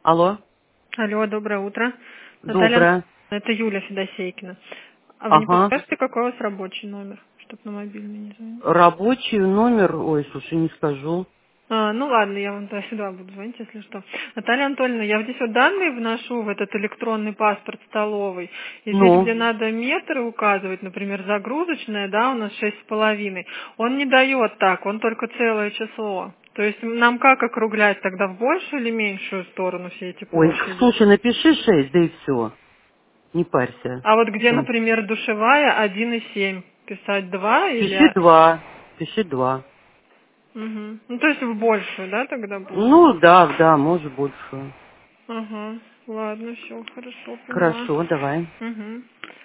Алло, Алло, доброе утро. Наталья, доброе. это Юля Федосейкина. А вы не Ага. подскажете, какой у вас рабочий номер, чтобы на мобильный не звонить? Рабочий номер, ой, слушай, не скажу. Ну ладно, я вам тогда сюда буду звонить, если что. Наталья Анатольевна, я вот здесь вот данные вношу в этот электронный паспорт столовый. И здесь, Ну, где надо метры указывать, например, загрузочная, да, у нас 6,5. Он не дает так, он только целое число. То есть нам как округлять тогда в большую или меньшую сторону все эти ой, площади? слушай, напиши 6, да и все. Не парься. А вот где, Всё. например, душевая 1,7, писать 2 Пиши или... 2. Пиши 2. Мгм. Ну, то есть в большую, да, тогда будет? Ну, да, да, может больше. Ага, ладно, все, хорошо, поняла. Хорошо, давай. Угу.